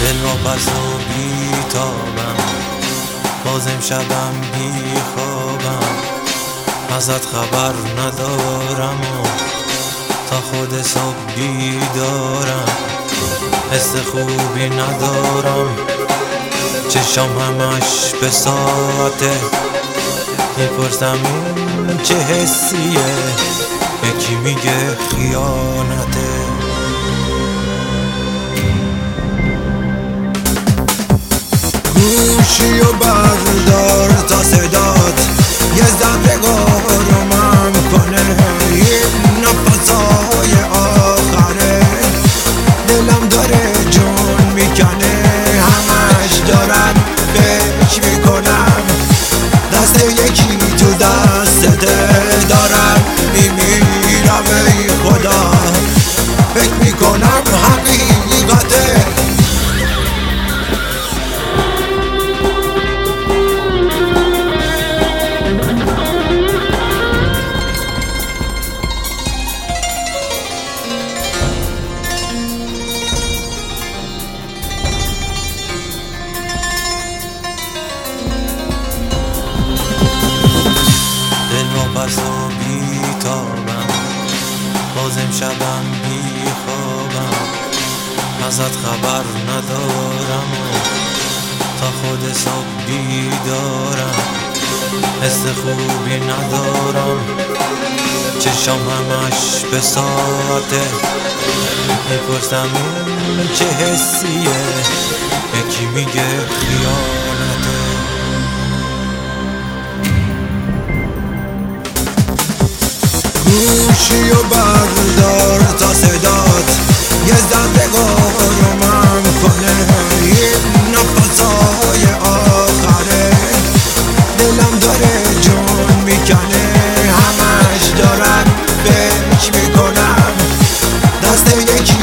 دل واپس و بیتابم، باز امشبم بی خوابم، ازت خبر ندارم و تا خود صبح بیدارم. حس خوبی ندارم، چشام همش به ساعته، میپرسم این چه حسیه، یکی میگه خیانته. گوشی و بردار تا صدات یه ذره آرومم کنه، این نفسای آخره دلم داره جون میکنه، همش دارم فکر میکنم دست یکی تو دستته، دارم میمیرم ای خدا، فکر میکنم حقیقته. واپس و بیتابم، باز امشبم بی خوابم، ازت خبر ندارم و تا خود صبح بیدارم. حس خوبی ندارم، چشام همش به ساعته، میپرسم این چه حسیه، یکی میگه خیانته. گوشی و بردار تا صدات یه ذره آرومم کنه، این نفسای آخره دلم داره جون میکنه، همش دارم فکر میکنم دست یکی